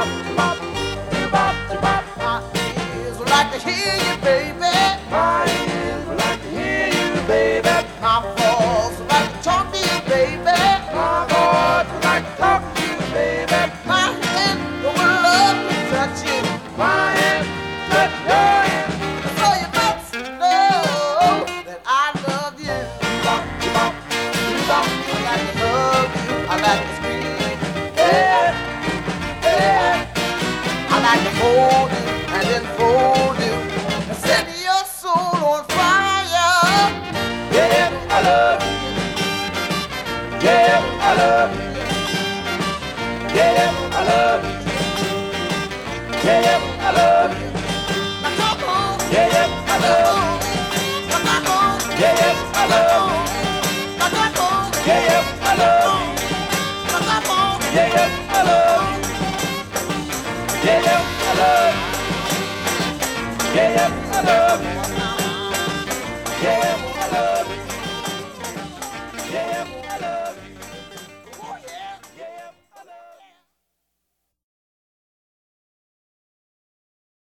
ears would like to hear you, baby. My ears would like to hear you, baby. My voice would like to talk to you, baby. My voice would like to talk to you, baby. My hand would love to touch you. My hand touch your hand. So you must know that I love you. I like to love you. I like to scream. Yeah, yeah. I like to hold you and then fold you and set your soul on fire. Yeah, I love you. Yeah, I love you. Yeah, I love you. Yeah, I love you. Now come on. Yeah, I love you. Now come on. Yeah, I love you. Now come on. Yeah, I love you. Now come on. Yeah, I love you. Yeah, I love you. Yeah, I love you.